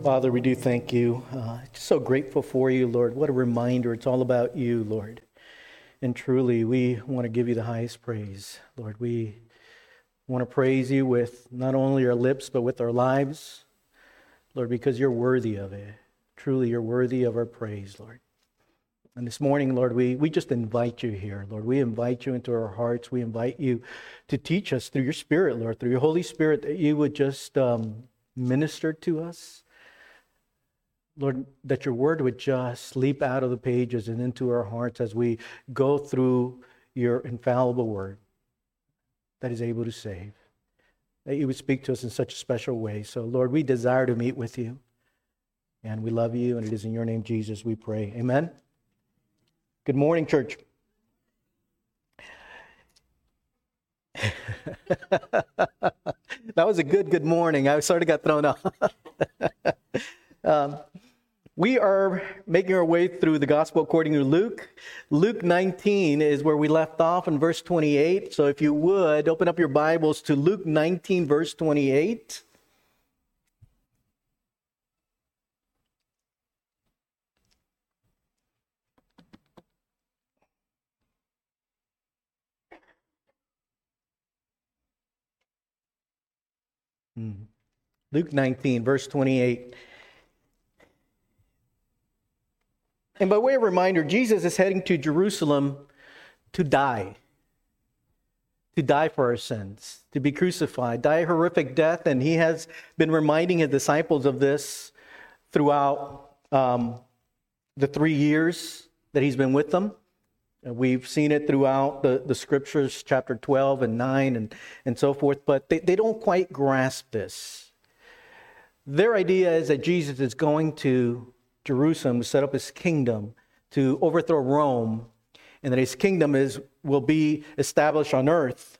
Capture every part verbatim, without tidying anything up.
Father, we do thank you. Uh, just so grateful for you, Lord. What a reminder. It's all about you, Lord. And truly, we want to give you the highest praise, Lord. We want to praise you with not only our lips, but with our lives, Lord, because you're worthy of it. Truly, you're worthy of our praise, Lord. And this morning, Lord, we, we just invite you here, Lord. We invite you into our hearts. We invite you to teach us through your Spirit, Lord, through your Holy Spirit, that you would just um, minister to us. Lord, that your word would just leap out of the pages and into our hearts as we go through your infallible word that is able to save. That you would speak to us in such a special way. So, Lord, we desire to meet with you. And we love you, and it is in your name, Jesus, we pray. Amen. Good morning, church. That was a good, good morning. I sort of got thrown off. um, we are making our way through the gospel according to Luke. Luke nineteen is where we left off in verse twenty-eight. So if you would, open up your Bibles to Luke nineteen, verse twenty-eight. Luke nineteen, verse twenty-eight. And by way of reminder, Jesus is heading to Jerusalem to die. To die for our sins. To be crucified. Die a horrific death. And he has been reminding his disciples of this throughout um, the three years that he's been with them. We've seen it throughout the, the scriptures, chapter twelve and nine and, and so forth. But they, they don't quite grasp this. Their idea is that Jesus is going to Jerusalem to set up his kingdom, to overthrow Rome, and that his kingdom is will be established on earth.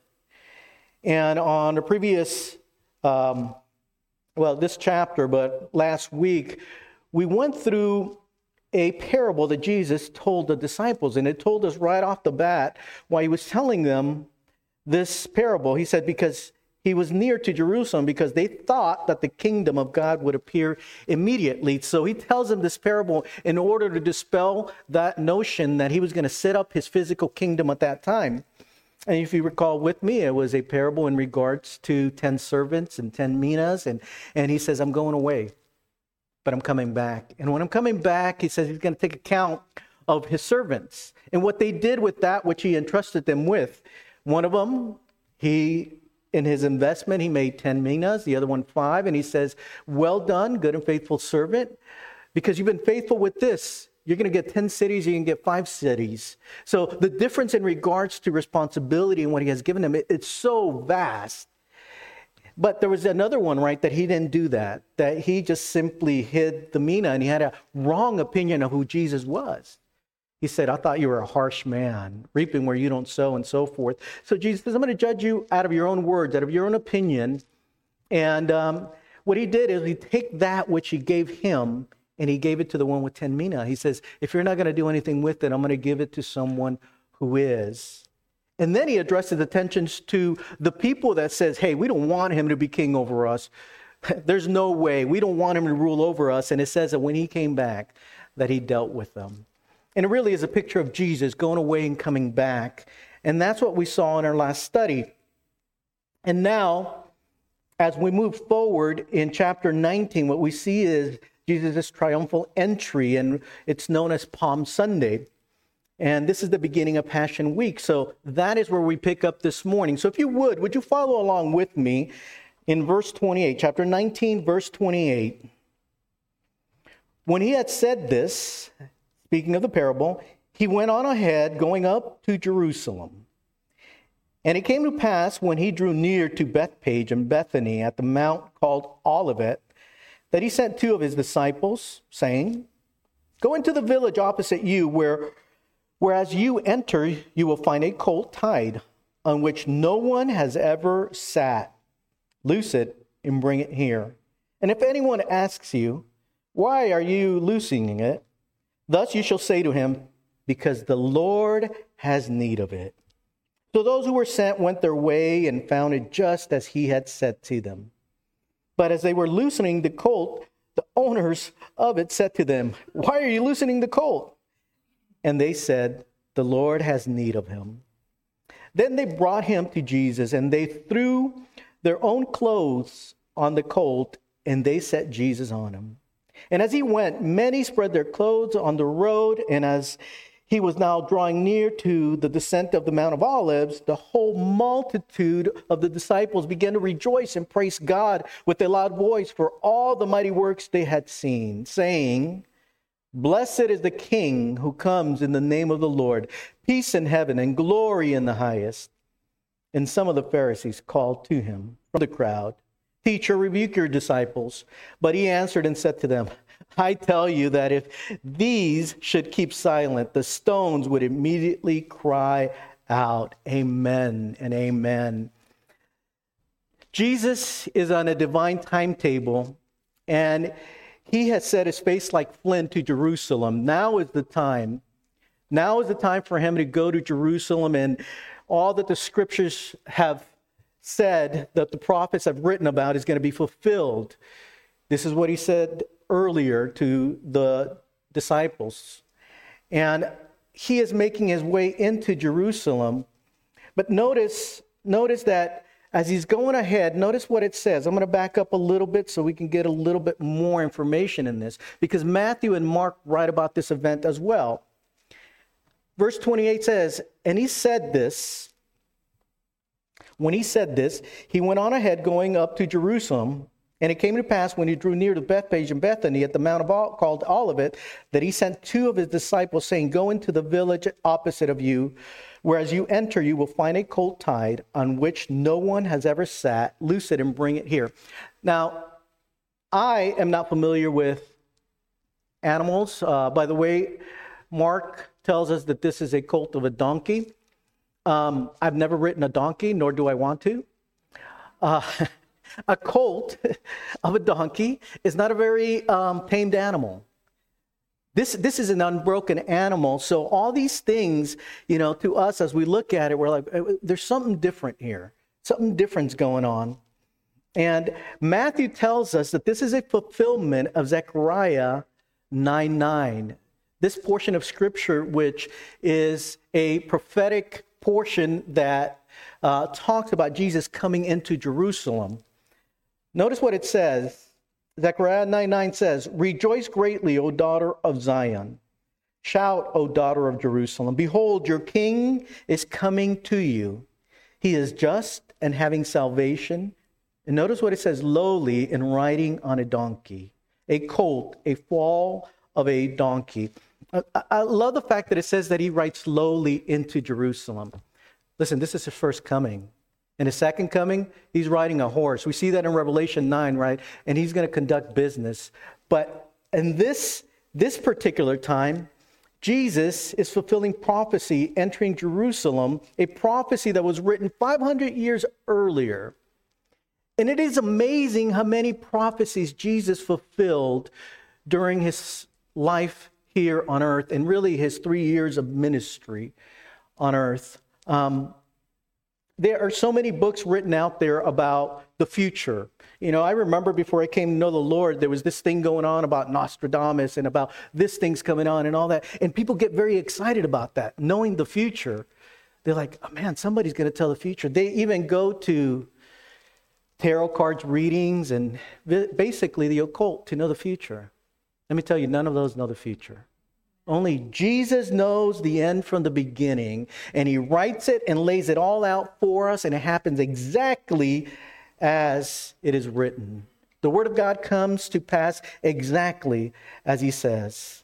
And on the previous, um, well, this chapter, but last week, we went through a parable that Jesus told the disciples, and it told us right off the bat why he was telling them this parable. He said, because he was near to Jerusalem, because they thought that the kingdom of God would appear immediately. So he tells them this parable in order to dispel that notion that he was going to set up his physical kingdom at that time. And if you recall with me, it was a parable in regards to ten servants and ten minas. And, and he says, I'm going away, but I'm coming back. And when I'm coming back, he says he's going to take account of his servants and what they did with that which he entrusted them with. One of them, he... in his investment, he made ten minas, the other one five. And he says, well done, good and faithful servant. Because you've been faithful with this, you're going to get ten cities, you can get five cities. So the difference in regards to responsibility and what he has given them, it, it's so vast. But there was another one, right, that he didn't do that. That he just simply hid the mina, and he had a wrong opinion of who Jesus was. He said, I thought you were a harsh man, reaping where you don't sow and so forth. So Jesus says, I'm going to judge you out of your own words, out of your own opinion. And um, what he did is he take that which he gave him and he gave it to the one with ten mina. He says, if you're not going to do anything with it, I'm going to give it to someone who is. And then he addresses attentions to the people that says, hey, we don't want him to be king over us. There's no way. We don't want him to rule over us. And it says that when he came back, that he dealt with them. And it really is a picture of Jesus going away and coming back. And that's what we saw in our last study. And now, as we move forward in chapter nineteen, what we see is Jesus' triumphal entry, and it's known as Palm Sunday. And this is the beginning of Passion Week. So that is where we pick up this morning. So if you would, would you follow along with me in verse twenty-eight, chapter nineteen, verse twenty-eight. When he had said this, speaking of the parable, he went on ahead, going up to Jerusalem. And it came to pass, when he drew near to Bethpage and Bethany at the mount called Olivet, that he sent two of his disciples, saying, go into the village opposite you, where, whereas you enter, you will find a colt tied, on which no one has ever sat. Loose it and bring it here. And if anyone asks you, why are you loosing it? Thus you shall say to him, because the Lord has need of it. So those who were sent went their way and found it just as he had said to them. But as they were loosening the colt, The owners of it said to them, "Why are you loosening the colt?" And they said, "The Lord has need of him." Then they brought him to Jesus, and they threw their own clothes on the colt, and they set Jesus on him. And as he went, many spread their clothes on the road, and as he was now drawing near to the descent of the Mount of Olives, the whole multitude of the disciples began to rejoice and praise God with a loud voice for all the mighty works they had seen, saying, "Blessed is the King who comes in the name of the Lord, peace in heaven and glory in the highest." And some of the Pharisees called to him from the crowd, "Teacher, rebuke your disciples." But he answered and said to them, "I tell you that if these should keep silent, the stones would immediately cry out." Amen and amen. Jesus is on a divine timetable, and he has set his face like flint to Jerusalem. Now is the time. Now is the time for him to go to Jerusalem, and all that the scriptures have said, that the prophets have written about, is going to be fulfilled. This is what he said earlier to the disciples. And he is making his way into Jerusalem. But notice, notice that as he's going ahead, notice what it says. I'm going to back up a little bit so we can get a little bit more information in this, because Matthew and Mark write about this event as well. Verse twenty-eight says, "And he said this, when he said this, he went on ahead going up to Jerusalem. And it came to pass when he drew near to Bethphage and Bethany at the Mount of Ol- called Olivet, that he sent two of his disciples, saying, 'Go into the village opposite of you, where as you enter you will find a colt tied, on which no one has ever sat. Loose it and bring it here.'" Now, I am not familiar with animals. Uh, by the way, Mark tells us that this is a colt of a donkey. Um, I've never ridden a donkey, nor do I want to. Uh, a colt of a donkey is not a very um, tamed animal. This, this is an unbroken animal. So all these things, you know, to us as we look at it, we're like, there's something different here. Something different's going on. And Matthew tells us that this is a fulfillment of Zechariah nine nine. This portion of Scripture, which is a prophetic portion that uh, talks about Jesus coming into Jerusalem. Notice what it says. Zechariah nine nine says, "Rejoice greatly, O daughter of Zion. Shout, O daughter of Jerusalem. Behold, your king is coming to you. He is just and having salvation." And notice what it says, "lowly and riding on a donkey, a colt, a fall of a donkey." I, I love the fact that it says that he rides lowly into Jerusalem. Listen, this is his first coming. In his second coming, he's riding a horse. We see that in Revelation nine, right? And he's going to conduct business. But in this, this particular time, Jesus is fulfilling prophecy, entering Jerusalem, a prophecy that was written five hundred years earlier. And it is amazing how many prophecies Jesus fulfilled during his life here on earth, and really his three years of ministry on earth. Um, there are so many books written out there about the future. You know, I remember before I came to know the Lord, there was this thing going on about Nostradamus and about this thing's coming on and all that. And people get very excited about that, knowing the future. They're like, oh man, somebody's going to tell the future. They even go to tarot cards readings and basically the occult to know the future. Let me tell you, none of those know the future. Only Jesus knows the end from the beginning, and he writes it and lays it all out for us, and it happens exactly as it is written. The word of God comes to pass exactly as he says.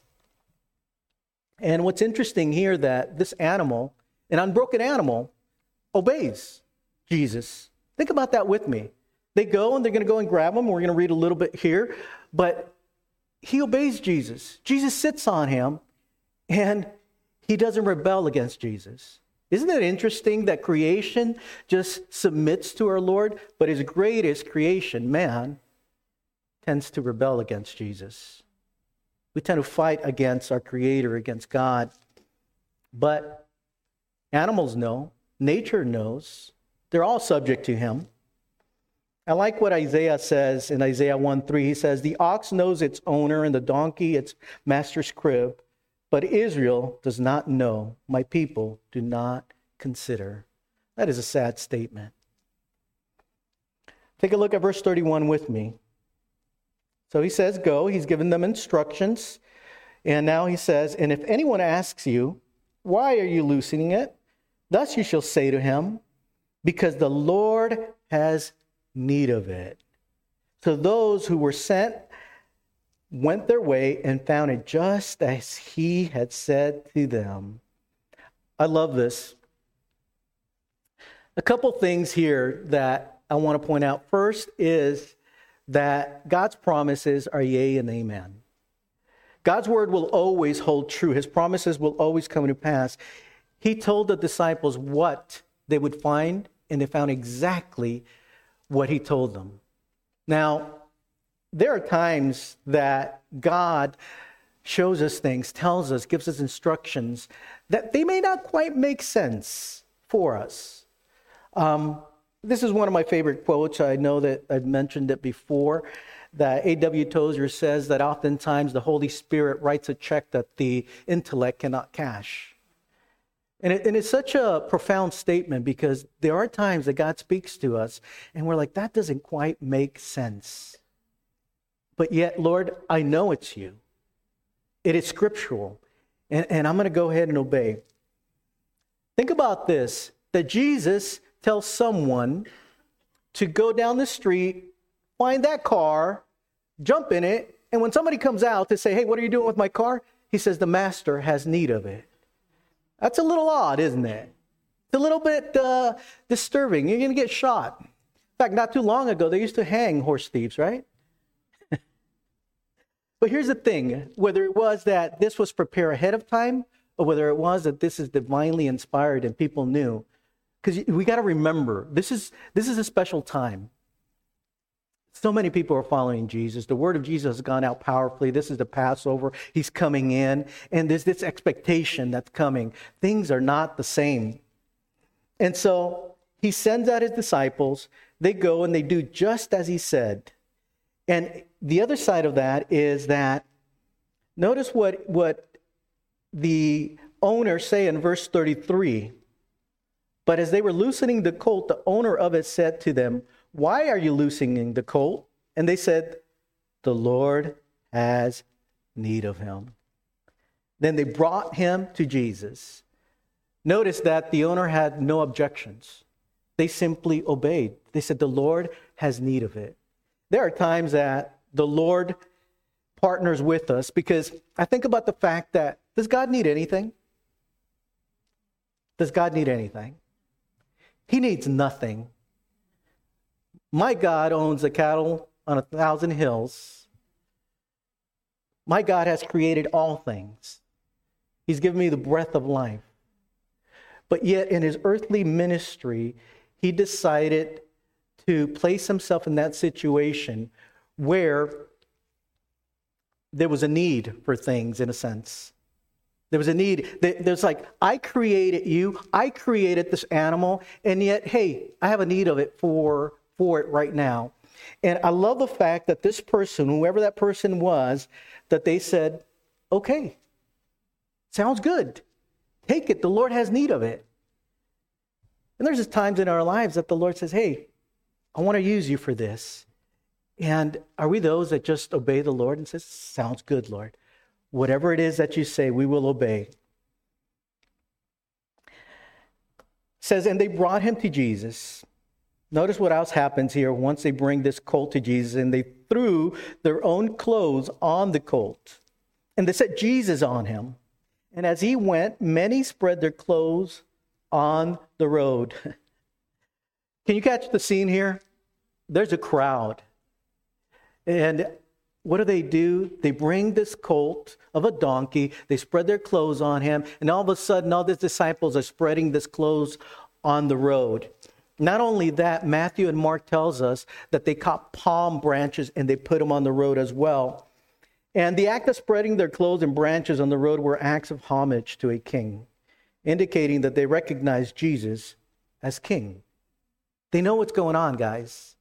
And what's interesting here, that this animal, an unbroken animal, obeys Jesus. Think about that with me. They go and they're going to go and grab him. We're going to read a little bit here, but he obeys Jesus. Jesus sits on him, and he doesn't rebel against Jesus. Isn't it interesting that creation just submits to our Lord, but his greatest creation, man, tends to rebel against Jesus? We tend to fight against our Creator, against God. But animals know, nature knows, they're all subject to him. I like what Isaiah says in Isaiah one three. He says, the ox knows its owner and the donkey its master's crib, but Israel does not know. My people do not consider. That is a sad statement. Take a look at verse thirty-one with me. So he says, go. He's given them instructions. And now he says, and if anyone asks you, why are you loosening it? Thus you shall say to him, because the Lord has need of it. So those who were sent went their way and found it just as he had said to them. I love this. A couple things here that I want to point out. First is that God's promises are yea and amen. God's word will always hold true. His promises will always come to pass. He told the disciples what they would find, and they found exactly what he told them. Now, there are times that God shows us things, tells us, gives us instructions that they may not quite make sense for us. Um, this is one of my favorite quotes. I know that I've mentioned it before, that A W Tozer says that oftentimes the Holy Spirit writes a check that the intellect cannot cash. And, it, and it's such a profound statement because there are times that God speaks to us and we're like, that doesn't quite make sense. But yet, Lord, I know it's you. It is scriptural. And, and I'm going to go ahead and obey. Think about this, that Jesus tells someone to go down the street, find that car, jump in it, and when somebody comes out to say, hey, what are you doing with my car? He says, the master has need of it. That's a little odd, isn't it? It's a little bit uh, disturbing. You're going to get shot. In fact, not too long ago, they used to hang horse thieves, right? But here's the thing. Whether it was that this was prepared ahead of time, or whether it was that this is divinely inspired and people knew. Because we got to remember, this is this is a special time. So many people are following Jesus. The word of Jesus has gone out powerfully. This is the Passover. He's coming in. And there's this expectation that's coming. Things are not the same. And so he sends out his disciples. They go and they do just as he said. And the other side of that is that, notice what, what the owners say in verse thirty-three. But as they were loosening the colt, the owner of it said to them, why are you loosening the colt? And they said, the Lord has need of him. Then they brought him to Jesus. Notice that the owner had no objections. They simply obeyed. They said, the Lord has need of it. There are times that the Lord partners with us because I think about the fact that, does God need anything? Does God need anything? He needs nothing. My God owns the cattle on a thousand hills. My God has created all things. He's given me the breath of life. But yet in his earthly ministry, he decided to place himself in that situation where there was a need for things, in a sense. There was a need. There's like, I created you. I created this animal. And yet, hey, I have a need of it for, for it right now. And I love the fact that this person, whoever that person was, that they said, okay, sounds good. Take it. The Lord has need of it. And there's just times in our lives that the Lord says, hey, I want to use you for this. And are we those that just obey the Lord and says, sounds good, Lord. Whatever it is that you say, we will obey. It says, and they brought him to Jesus. Notice what else happens here once they bring this colt to Jesus, and they threw their own clothes on the colt. And they set Jesus on him. And as he went, many spread their clothes on the road. Can you catch the scene here? There's a crowd. And what do they do? They bring this colt of a donkey. They spread their clothes on him. And all of a sudden, all the disciples are spreading this clothes on the road. Not only that, Matthew and Mark tells us that they cut palm branches and they put them on the road as well. And the act of spreading their clothes and branches on the road were acts of homage to a king, indicating that they recognize Jesus as king. They know what's going on, guys.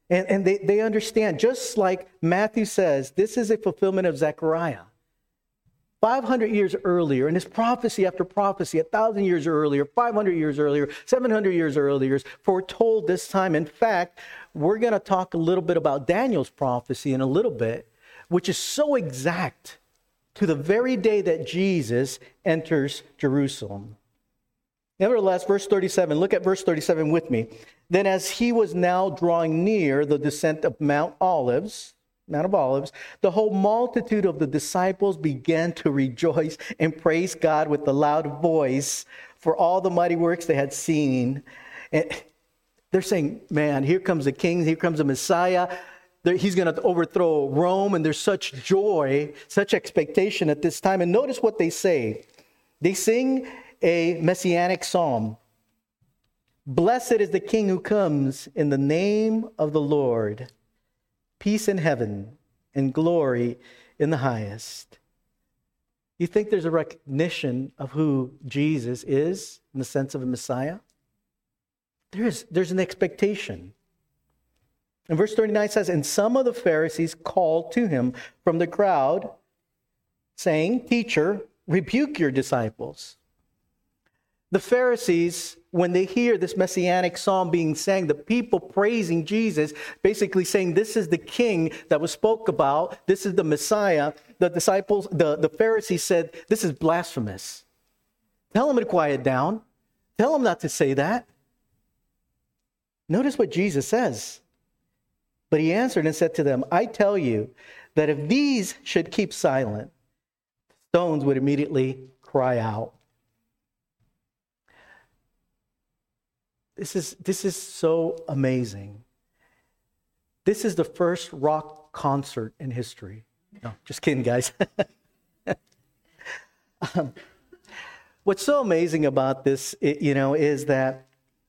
And, and they, they understand, just like Matthew says, this is a fulfillment of Zechariah. five hundred years earlier, and it's prophecy after prophecy, one thousand years earlier, five hundred years earlier, seven hundred years earlier, foretold this time. In fact, we're going to talk a little bit about Daniel's prophecy in a little bit, which is so exact to the very day that Jesus enters Jerusalem. Nevertheless, verse thirty-seven, look at verse thirty-seven with me. Then as he was now drawing near the descent of Mount Olives, Mount of Olives, the whole multitude of the disciples began to rejoice and praise God with a loud voice for all the mighty works they had seen. And they're saying, man, here comes the king, here comes the Messiah. He's going to overthrow Rome, and there's such joy, such expectation at this time. And notice what they say. They sing a messianic psalm. Blessed is the King who comes in the name of the Lord. Peace in heaven and glory in the highest. You think there's a recognition of who Jesus is in the sense of a Messiah? There's, there's an expectation. And verse thirty-nine says, and some of the Pharisees called to him from the crowd, saying, Teacher, rebuke your disciples. The Pharisees, when they hear this messianic psalm being sang, the people praising Jesus, basically saying, this is the king that was spoke about, this is the Messiah. The disciples, the, the Pharisees said, this is blasphemous. Tell him to quiet down. Tell him not to say that. Notice what Jesus says. But he answered and said to them, I tell you that if these should keep silent, stones would immediately cry out. This is, this is so amazing. This is the first rock concert in history. No, just kidding, guys. um, what's so amazing about this, you know, is that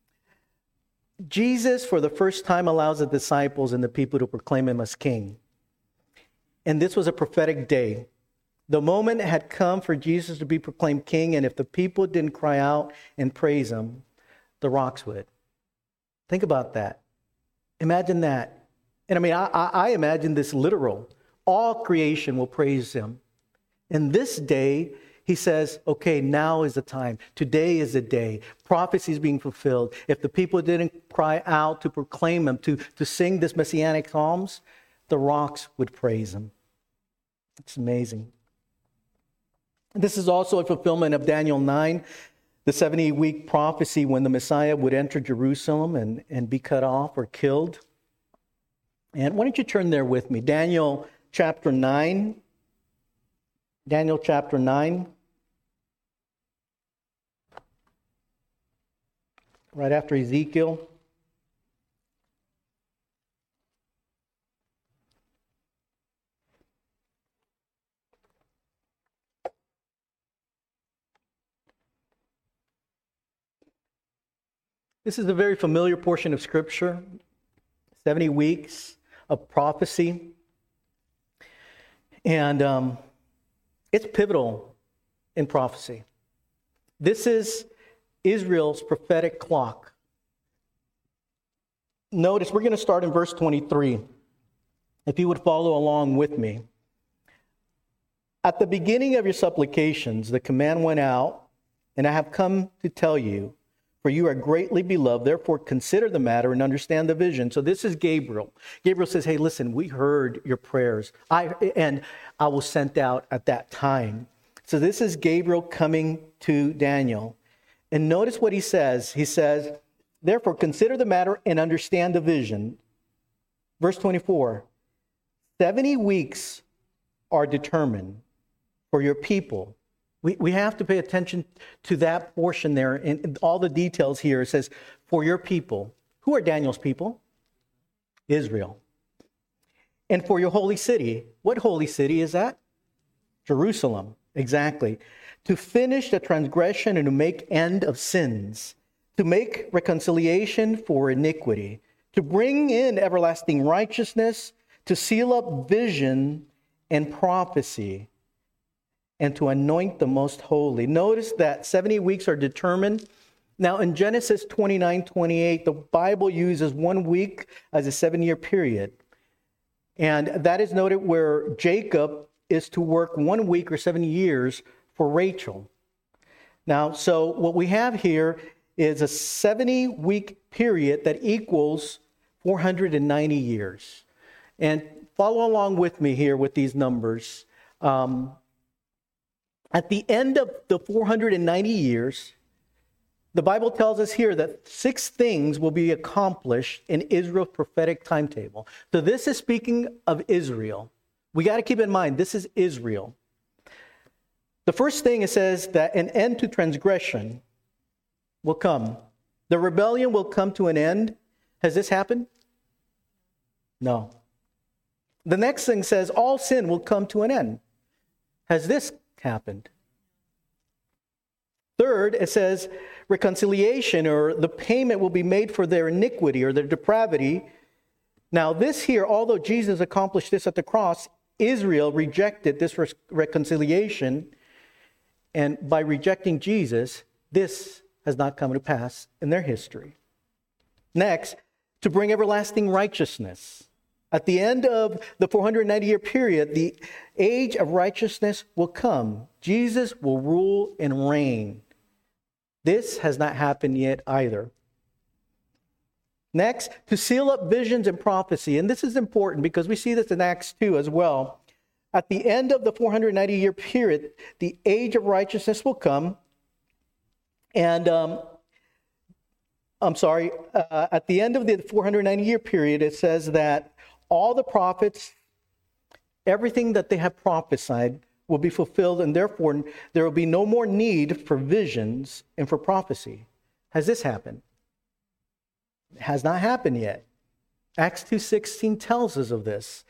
Jesus, for the first time, allows the disciples and the people to proclaim him as king. And this was a prophetic day. The moment had come for Jesus to be proclaimed king, and if the people didn't cry out and praise him, the rocks would. Think about that. Imagine that. And I mean, I, I imagine this literal. All creation will praise him. And this day, he says, okay, now is the time. Today is the day. Prophecy is being fulfilled. If the people didn't cry out to proclaim him, to, to sing this messianic psalms, the rocks would praise him. It's amazing. This is also a fulfillment of Daniel nine, the seventy-week prophecy when the Messiah would enter Jerusalem and, and be cut off or killed. And why don't you turn there with me? Daniel chapter nine. Daniel chapter nine. Right after Ezekiel. This is a very familiar portion of Scripture. seventy weeks of prophecy. And um, it's pivotal in prophecy. This is Israel's prophetic clock. Notice, we're going to start in verse twenty-three. If you would follow along with me. At the beginning of your supplications, the command went out, and I have come to tell you, for you are greatly beloved. Therefore, consider the matter and understand the vision. So this is Gabriel. Gabriel says, hey, listen, we heard your prayers. I and I was sent out at that time. So this is Gabriel coming to Daniel. And notice what he says. He says, therefore, consider the matter and understand the vision. Verse twenty-four, seventy weeks are determined for your people. We we have to pay attention to that portion there and all the details here. It says, for your people. Who are Daniel's people? Israel. And for your holy city. What holy city is that? Jerusalem. Exactly. To finish the transgression and to make end of sins. To make reconciliation for iniquity. To bring in everlasting righteousness. To seal up vision and prophecy. And to anoint the most holy. Notice that seventy weeks are determined. Now, in Genesis twenty-nine twenty-eight, the Bible uses one week as a seven-year period. And that is noted where Jacob is to work one week or seven years for Rachel. Now, so what we have here is a seventy-week period that equals four hundred ninety years. And follow along with me here with these numbers. Um, at the end of the four hundred ninety years, the Bible tells us here that six things will be accomplished in Israel's prophetic timetable. So this is speaking of Israel. We got to keep in mind, this is Israel. The first thing, it says that an end to transgression will come. The rebellion will come to an end. Has this happened? No. The next thing says all sin will come to an end. Has this happened? Third, it says reconciliation, or the payment will be made for their iniquity or their depravity. Now this here, although Jesus accomplished this at the cross, Israel rejected this reconciliation. And by rejecting Jesus, this has not come to pass in their history. Next, to bring everlasting righteousness. At the end of the four hundred ninety year period, the age of righteousness will come. Jesus will rule and reign. This has not happened yet either. Next, to seal up visions and prophecy. And this is important because we see this in Acts two as well. At the end of the four hundred ninety year period, the age of righteousness will come. And um, I'm sorry, uh, at the end of the four hundred ninety year period, it says that all the prophets, everything that they have prophesied will be fulfilled, and therefore there will be no more need for visions and for prophecy. Has this happened? It has not happened yet. Acts two sixteen tells us of this.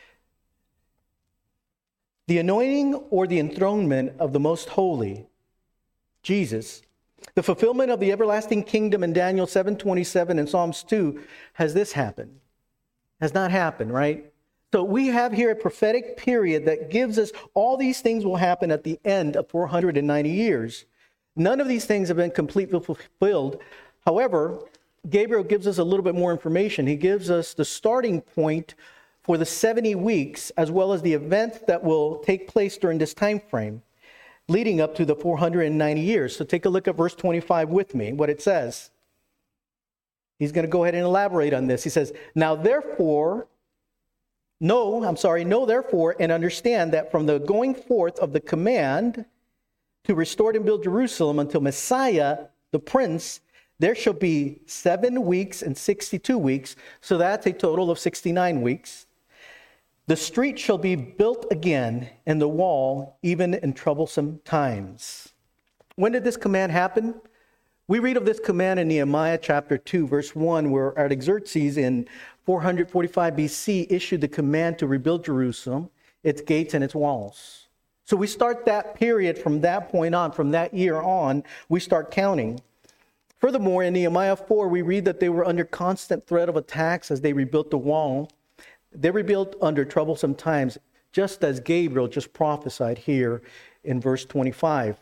The anointing or the enthronement of the Most Holy, Jesus, the fulfillment of the everlasting kingdom in Daniel seven twenty-seven and Psalms two, has this happened? Has not happened, right? So we have here a prophetic period that gives us all these things will happen at the end of four hundred ninety years. None of these things have been completely fulfilled. However, Gabriel gives us a little bit more information. He gives us the starting point for the seventy weeks, as well as the events that will take place during this time frame, leading up to the four hundred ninety years. So take a look at verse twenty-five with me, what it says. He's going to go ahead and elaborate on this. He says, now therefore, know, I'm sorry, know therefore and understand that from the going forth of the command to restore and build Jerusalem until Messiah, the Prince, there shall be seven weeks and sixty-two weeks. So that's a total of sixty-nine weeks. The street shall be built again, and the wall even in troublesome times. When did this command happen? We read of this command in Nehemiah chapter two, verse one, where Artaxerxes in four forty-five B C issued the command to rebuild Jerusalem, its gates and its walls. So we start that period from that point on, from that year on, we start counting. Furthermore, in Nehemiah four, we read that they were under constant threat of attacks as they rebuilt the wall. They rebuilt under troublesome times, just as Gabriel just prophesied here in verse twenty-five.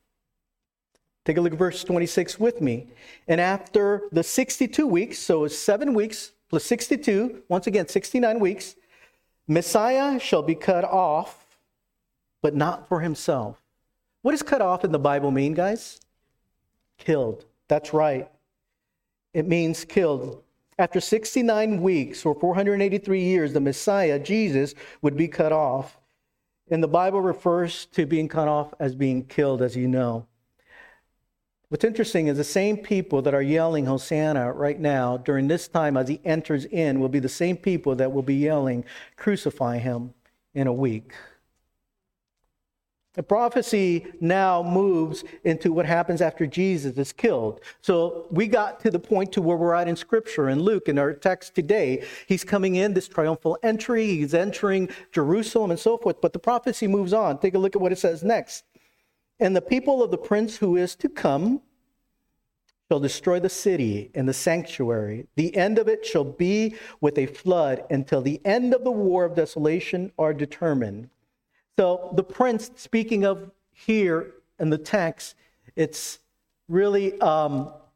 Take a look at verse twenty-six with me. And after the sixty-two weeks, so it's seven weeks plus sixty-two, once again, sixty-nine weeks, Messiah shall be cut off, but not for himself. What does cut off in the Bible mean, guys? Killed. That's right. It means killed. After sixty-nine weeks or four hundred eighty-three years, the Messiah, Jesus, would be cut off. And the Bible refers to being cut off as being killed, as you know. What's interesting is the same people that are yelling Hosanna right now during this time as he enters in will be the same people that will be yelling, crucify him in a week. The prophecy now moves into what happens after Jesus is killed. So we got to the point to where we're at in Scripture. In Luke, in our text today, he's coming in, this triumphal entry. He's entering Jerusalem and so forth. But the prophecy moves on. Take a look at what it says next. And the people of the prince who is to come shall destroy the city and the sanctuary. The end of it shall be with a flood until the end of the war of desolation are determined. So the prince, speaking of here in the text, it's really um,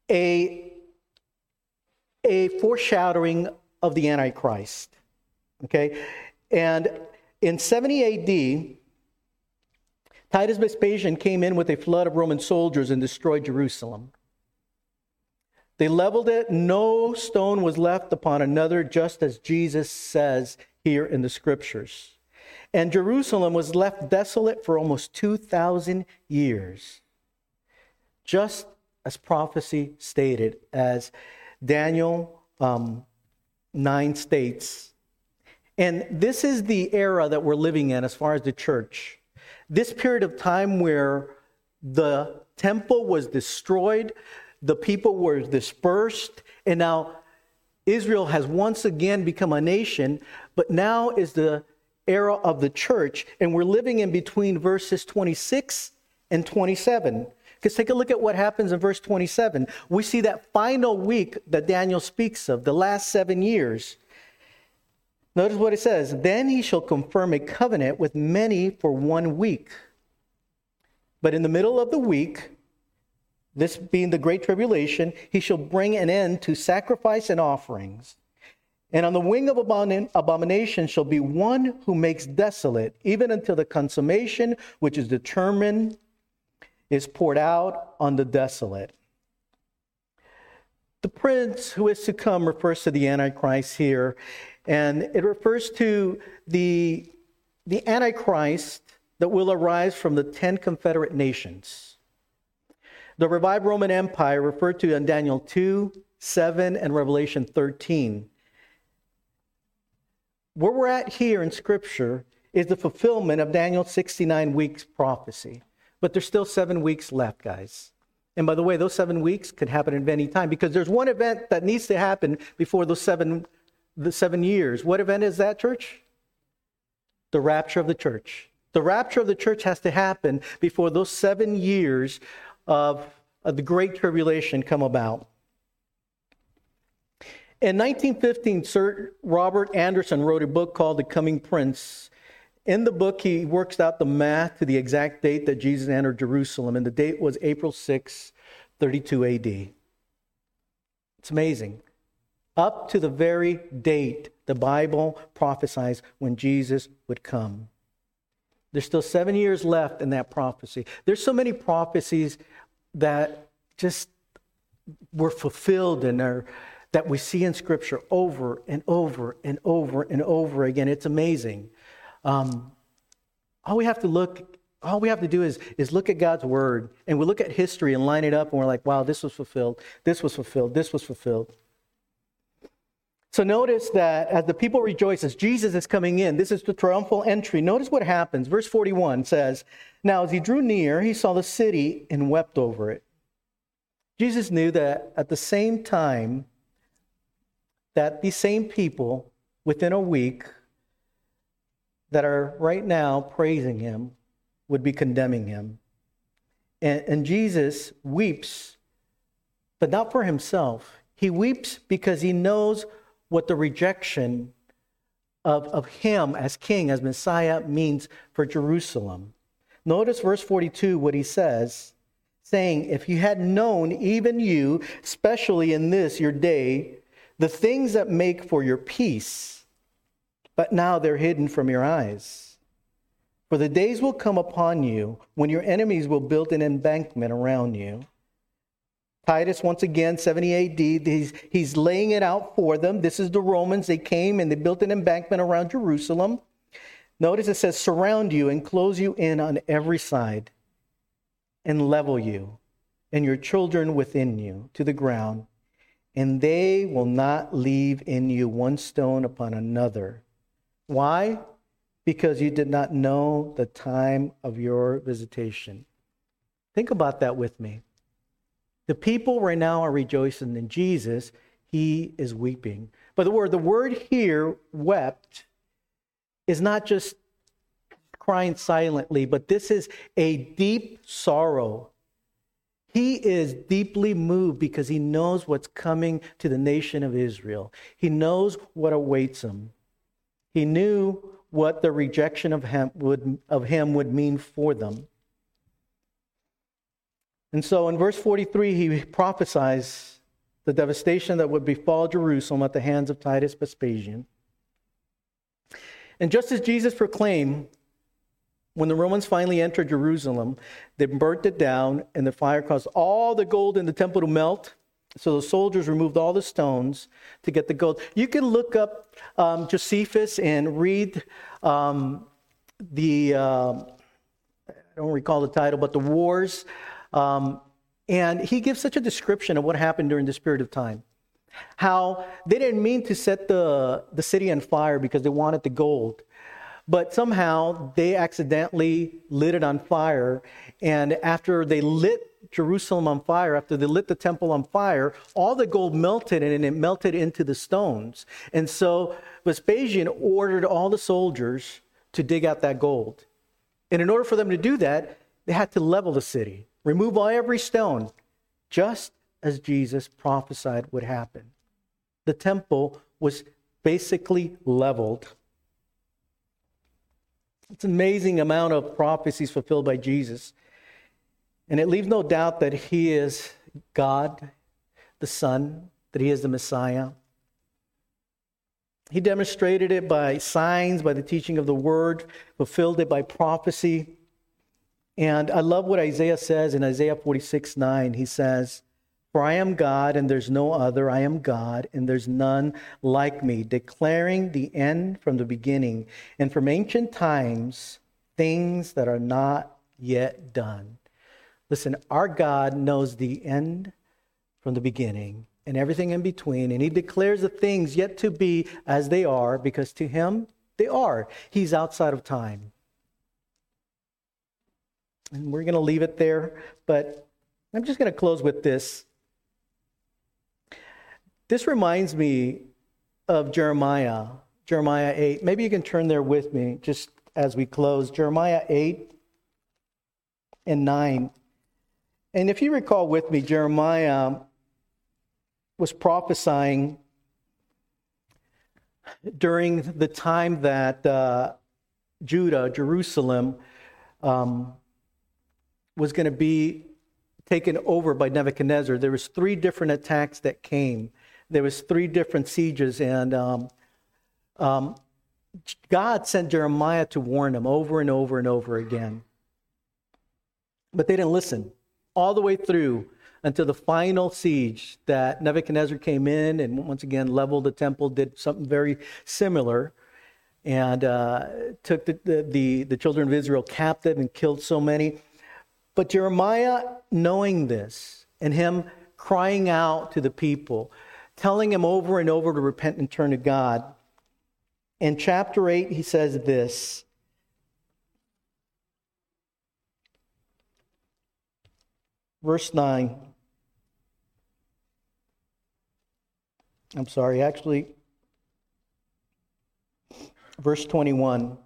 a, a foreshadowing of the Antichrist. Okay? And in seventy A D, Titus Vespasian came in with a flood of Roman soldiers and destroyed Jerusalem. They leveled it. No stone was left upon another, just as Jesus says here in the scriptures. And Jerusalem was left desolate for almost two thousand years. Just as prophecy stated, as Daniel um, nine states. And this is the era that we're living in as far as the church. This period of time where the temple was destroyed, the people were dispersed, and now Israel has once again become a nation, but now is the era of the church, and we're living in between verses twenty-six and twenty-seven. Because take a look at what happens in verse twenty-seven. We see that final week that Daniel speaks of, the last seven years. Notice what it says. Then he shall confirm a covenant with many for one week. But in the middle of the week, this being the great tribulation, he shall bring an end to sacrifice and offerings. And on the wing of abomin- abomination shall be one who makes desolate, even until the consummation which is determined is poured out on the desolate. The prince who is to come refers to the Antichrist here, and it refers to the, the Antichrist that will arise from the ten confederate nations. The revived Roman Empire referred to in Daniel two, seven, and Revelation thirteen. Where we're at here in Scripture is the fulfillment of Daniel's sixty-nine weeks prophecy. But there's still seven weeks left, guys. And by the way, those seven weeks could happen at any time, because there's one event that needs to happen before those seven, the seven years. What event is that, church? The rapture of the church. The rapture of the church has to happen before those seven years of, of the Great Tribulation come about. In nineteen fifteen, Sir Robert Anderson wrote a book called The Coming Prince. In the book, he works out the math to the exact date that Jesus entered Jerusalem, and the date was April sixth, thirty-two A D. It's amazing. Up to the very date the Bible prophesies when Jesus would come. There's still seven years left in that prophecy. There's so many prophecies that just were fulfilled and are that we see in Scripture over and over and over and over again. It's amazing. Um, all we have to look, all we have to do is, is look at God's Word, and we look at history and line it up, and we're like, wow, this was fulfilled, this was fulfilled, this was fulfilled. So notice that as the people rejoice, as Jesus is coming in, this is the triumphal entry. Notice what happens. Verse forty-one says, now as he drew near, he saw the city and wept over it. Jesus knew that at the same time that these same people within a week that are right now praising him would be condemning him. And, and Jesus weeps, but not for himself. He weeps because he knows what the rejection of, of him as king, as Messiah, means for Jerusalem. Notice verse forty-two, what he says, saying, if you had known, even you, especially in this your day, the things that make for your peace, but now they're hidden from your eyes. For the days will come upon you when your enemies will build an embankment around you. Titus, once again, seventy A D, he's, he's laying it out for them. This is the Romans. They came and they built an embankment around Jerusalem. Notice it says, surround you and close you in on every side and level you and your children within you to the ground. And they will not leave in you one stone upon another. Why? Because you did not know the time of your visitation. Think about that with me. The people right now are rejoicing in Jesus. He is weeping. But the word, the word here, wept, is not just crying silently, but this is a deep sorrow. He is deeply moved because he knows what's coming to the nation of Israel. He knows what awaits him. He knew what the rejection of him would, of him would mean for them. And so in verse forty-three, he prophesies the devastation that would befall Jerusalem at the hands of Titus Vespasian. And just as Jesus proclaimed, when the Romans finally entered Jerusalem, they burnt it down, and the fire caused all the gold in the temple to melt. So the soldiers removed all the stones to get the gold. You can look up um, Josephus and read um, the, uh, I don't recall the title, but the wars. Um, and he gives such a description of what happened during this period of time. How they didn't mean to set the, the city on fire because they wanted the gold. But somehow they accidentally lit it on fire. And after they lit Jerusalem on fire, after they lit the temple on fire, all the gold melted and it melted into the stones. And so Vespasian ordered all the soldiers to dig out that gold. And in order for them to do that, they had to level the city, remove every stone, just as Jesus prophesied would happen. The temple was basically leveled. It's an amazing amount of prophecies fulfilled by Jesus. And it leaves no doubt that he is God, the Son, that he is the Messiah. He demonstrated it by signs, by the teaching of the word, fulfilled it by prophecy. And I love what Isaiah says in Isaiah forty-six nine. He says, "For I am God and there's no other. I am God and there's none like me, declaring the end from the beginning, and from ancient times things that are not yet done." Listen, our God knows the end from the beginning and everything in between, and he declares the things yet to be as they are, because to him they are. He's outside of time. And we're going to leave it there, but I'm just going to close with this. This reminds me of Jeremiah, Jeremiah eight. Maybe you can turn there with me just as we close. Jeremiah eight and nine. And if you recall with me, Jeremiah was prophesying during the time that uh, Judah, Jerusalem, um, was going to be taken over by Nebuchadnezzar. There was three different attacks that came. There was three different sieges, and um, um, God sent Jeremiah to warn them over and over and over again. But they didn't listen all the way through until the final siege that Nebuchadnezzar came in and once again leveled the temple, did something very similar, and uh, took the, the, the, the children of Israel captive and killed so many. But Jeremiah, knowing this, and him crying out to the people, telling him over and over to repent and turn to God, in chapter eight, he says this. Verse nine. I'm sorry, actually, verse twenty-one.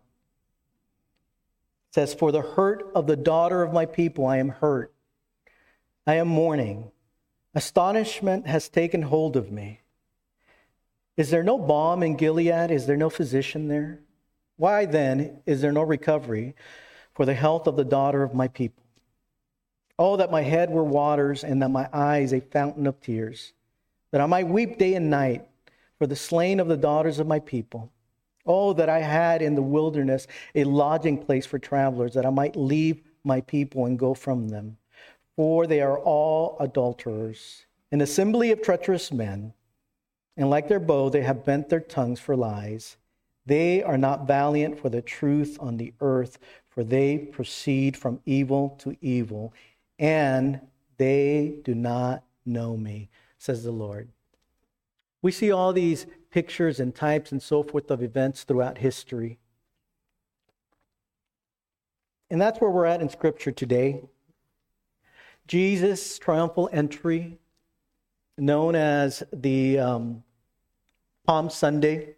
It says, "For the hurt of the daughter of my people I am hurt. I am mourning. Astonishment has taken hold of me. Is there no balm in Gilead? Is there no physician there? Why then is there no recovery for the health of the daughter of my people? Oh, that my head were waters and that my eyes a fountain of tears, that I might weep day and night for the slain of the daughters of my people. Oh, that I had in the wilderness a lodging place for travelers, that I might leave my people and go from them. For they are all adulterers, an assembly of treacherous men, and like their bow they have bent their tongues for lies. They are not valiant for the truth on the earth, for they proceed from evil to evil, and they do not know me, says the Lord." We see all these pictures and types and so forth of events throughout history. And that's where we're at in Scripture today. Jesus' triumphal entry, known as the um, Palm Sunday.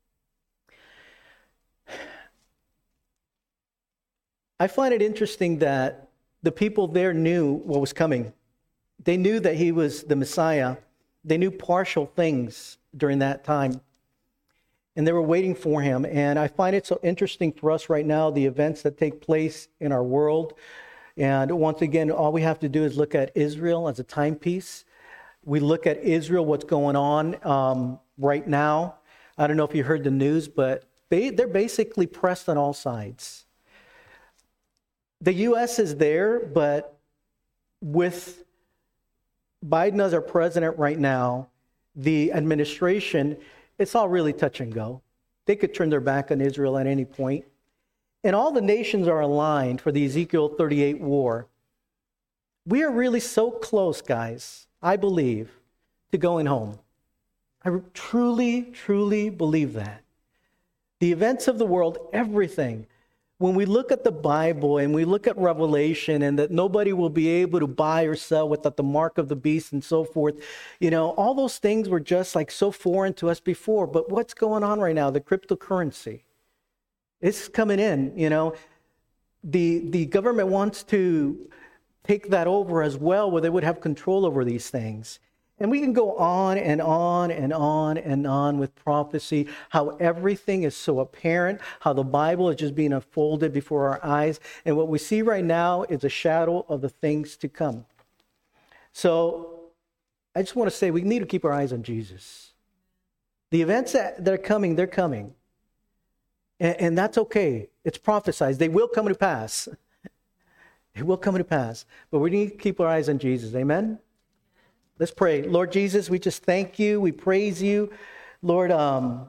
I find it interesting that the people there knew what was coming. They knew that he was the Messiah. They knew partial things during that time, and they were waiting for him. And I find it so interesting for us right now, the events that take place in our world, And once again, all we have to do is look at Israel as a timepiece. We look at Israel, what's going on um, right now. I don't know if you heard the news, but they, they're basically pressed on all sides. The U S is there, but with Biden as our president right now, the administration, it's all really touch and go. They could turn their back on Israel at any point. And all the nations are aligned for the Ezekiel thirty-eight war. We are really so close, guys, I believe, to going home. I truly, truly believe that. The events of the world, everything. When we look at the Bible and we look at Revelation and that nobody will be able to buy or sell without the mark of the beast and so forth, you know, all those things were just like so foreign to us before. But what's going on right now? The cryptocurrency. It's coming in, you know. The, the government wants to take that over as well, where they would have control over these things. And we can go on and on and on and on with prophecy, how everything is so apparent, how the Bible is just being unfolded before our eyes. And what we see right now is a shadow of the things to come. So I just want to say we need to keep our eyes on Jesus. The events that, that are coming, they're coming. And, and that's okay. It's prophesied. They will come to pass. It will come to pass. But we need to keep our eyes on Jesus. Amen? Let's pray. Lord Jesus, we just thank you. We praise you. Lord, um,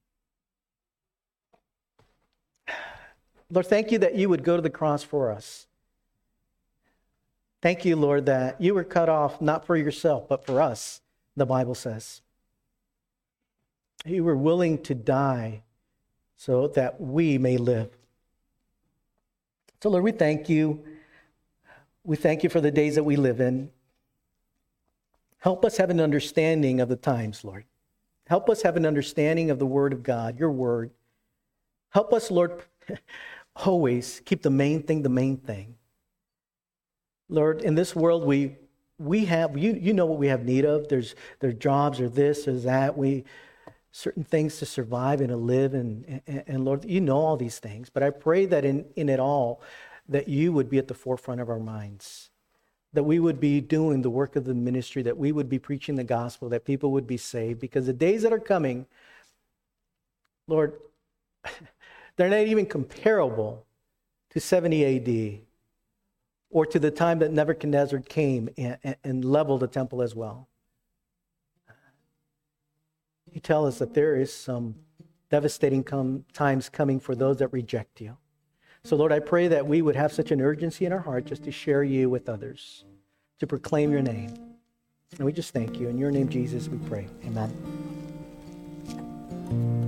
Lord, thank you that you would go to the cross for us. Thank you, Lord, that you were cut off not for yourself, but for us, the Bible says. You were willing to die so that we may live. So, Lord, we thank you. We thank you for the days that we live in. Help us have an understanding of the times, Lord. Help us have an understanding of the Word of God, your Word. Help us, Lord, always keep the main thing the main thing. Lord, in this world, we we have, you you know what we have need of. There's there's jobs or this or that. We certain things to survive and to live. And, and, and Lord, you know all these things. But I pray that in, in it all, that you would be at the forefront of our minds. That we would be doing the work of the ministry, that we would be preaching the gospel, that people would be saved. Because the days that are coming, Lord, they're not even comparable to seventy A D or to the time that Nebuchadnezzar came and, and, and leveled the temple as well. You tell us that there is some devastating com- times coming for those that reject you. So, Lord, I pray that we would have such an urgency in our heart just to share you with others, to proclaim your name. And we just thank you. In your name, Jesus, we pray. Amen.